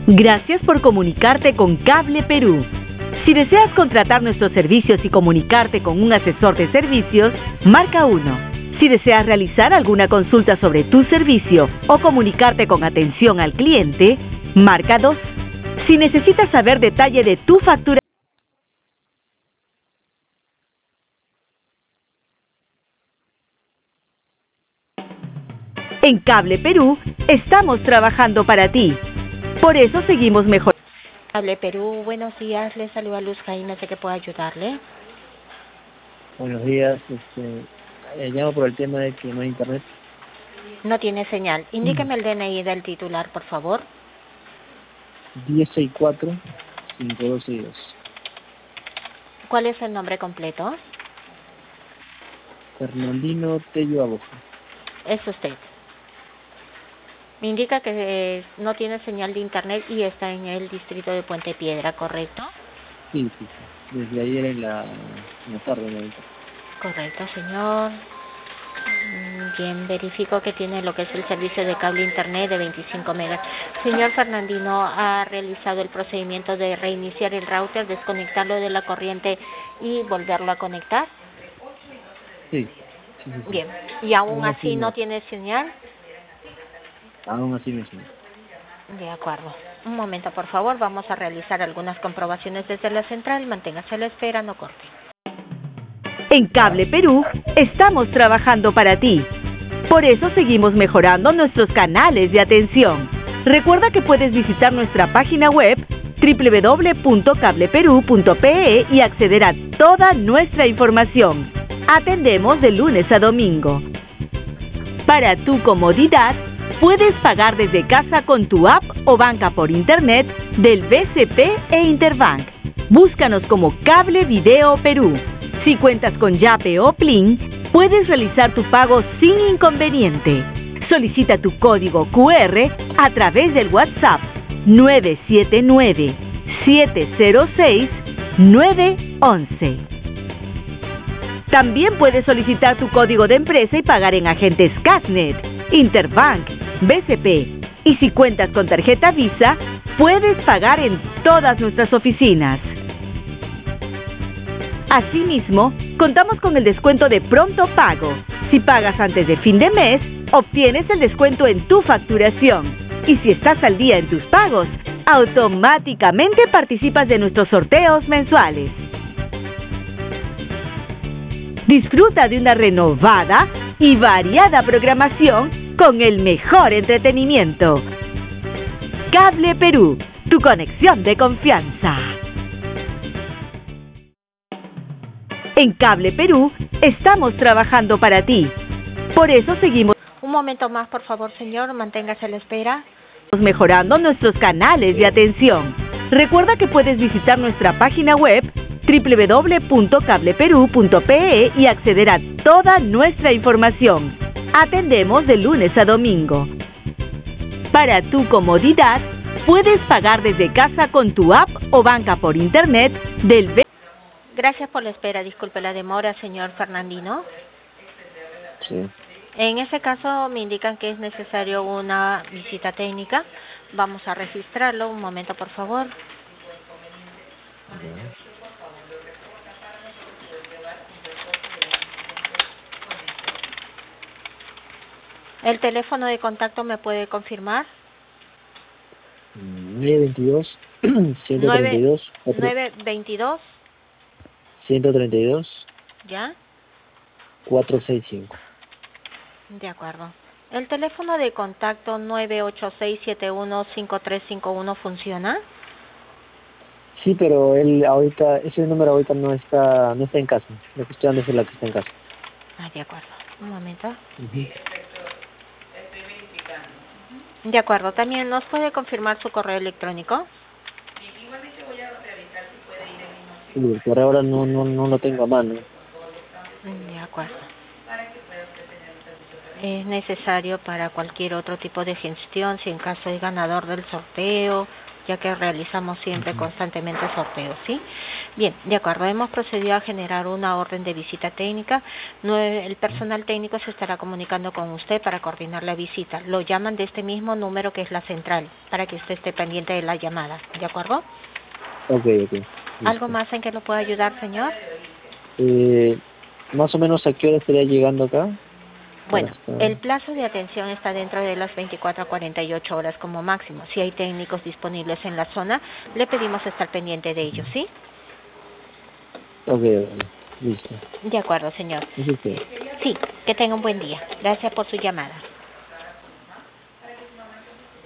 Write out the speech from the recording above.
Gracias por comunicarte con Cable Perú. Si deseas contratar nuestros servicios y comunicarte con un asesor de servicios, marca 1. Si deseas realizar alguna consulta sobre tu servicio o comunicarte con atención al cliente, marca 2. Si necesitas saber detalle de tu factura, en Cable Perú estamos trabajando para ti. Por eso seguimos mejorando. Cable Perú, buenos días, le saluda Luz Jaime, sé que puedo ayudarle. Buenos días, llamo por el tema de que no hay internet. No tiene señal. Indíqueme el DNI del titular, por favor. 1064-5262. ¿Cuál es el nombre completo? Fernandino Tello Aboja. Es usted. Me indica que no tiene señal de internet y está en el distrito de Puente Piedra, ¿correcto? Sí. Desde ayer en la tarde. ¿No? Correcto, señor. Bien, verifico que tiene lo que es el servicio de cable internet de 25 megas. Señor Fernandino, ¿ha realizado el procedimiento de reiniciar el router, desconectarlo de la corriente y volverlo a conectar? Sí. Bien, ¿y aún así no tiene señal? Aún así mismo. De acuerdo. Un momento, por favor. Vamos a realizar algunas comprobaciones desde la central. Manténgase a la espera, no corte. En Cable Perú estamos trabajando para ti. Por eso seguimos mejorando nuestros canales de atención. Recuerda que puedes visitar nuestra página web www.cableperú.pe y acceder a toda nuestra información. Atendemos de lunes a domingo. Para tu comodidad, puedes pagar desde casa con tu app o banca por internet del BCP e Interbank. Búscanos como Cable Video Perú. Si cuentas con Yape o Plin, puedes realizar tu pago sin inconveniente. Solicita tu código QR a través del WhatsApp 979-706-911. También puedes solicitar tu código de empresa y pagar en agentes Casnet, Interbank, BCP. Y si cuentas con tarjeta Visa, puedes pagar en todas nuestras oficinas. Asimismo, contamos con el descuento de pronto pago. Si pagas antes de fin de mes, obtienes el descuento en tu facturación. Y si estás al día en tus pagos, automáticamente participas de nuestros sorteos mensuales. Disfruta de una renovada y variada programación con el mejor entretenimiento. Cable Perú, tu conexión de confianza. En Cable Perú estamos trabajando para ti. Por eso seguimos. Un momento más, por favor, señor. Manténgase a la espera. Mejorando nuestros canales de atención. Recuerda que puedes visitar nuestra página web www.cableperú.pe y acceder a toda nuestra información. Atendemos de lunes a domingo. Para tu comodidad, puedes pagar desde casa con tu app o banca por internet del BCP. Gracias por la espera. Disculpe la demora, señor Fernandino. Sí. En ese caso me indican que es necesario una visita técnica. Vamos a registrarlo. Un momento, por favor. ¿El teléfono de contacto me puede confirmar? 922 132 922. 132 ¿Ya? 465. De acuerdo. ¿El teléfono de contacto 986715351 funciona? Sí, pero él ahorita, ese número ahorita no está en casa. La cuestión es la que está en casa. Ah, de acuerdo. Un momento. De acuerdo. ¿También nos puede confirmar su correo electrónico? Sí, por ahora no lo tengo a mano. De acuerdo. Es necesario para cualquier otro tipo de gestión, si en caso es ganador del sorteo ya que realizamos siempre constantemente sorteos, ¿sí? Bien, de acuerdo, hemos procedido a generar una orden de visita técnica. El personal técnico se estará comunicando con usted para coordinar la visita. Lo llaman de este mismo número que es la central, para que usted esté pendiente de la llamada, ¿de acuerdo? Ok. ¿Algo Listo. más en que lo pueda ayudar, señor? Más o menos, ¿a qué hora estaría llegando acá? Para Bueno, estar... el plazo de atención está dentro de las 24 a 48 horas como máximo. Si hay técnicos disponibles en la zona, le pedimos estar pendiente de ellos, ¿sí? Ok, listo. De acuerdo, señor. Eso es todo. Sí, que tenga un buen día. Gracias por su llamada.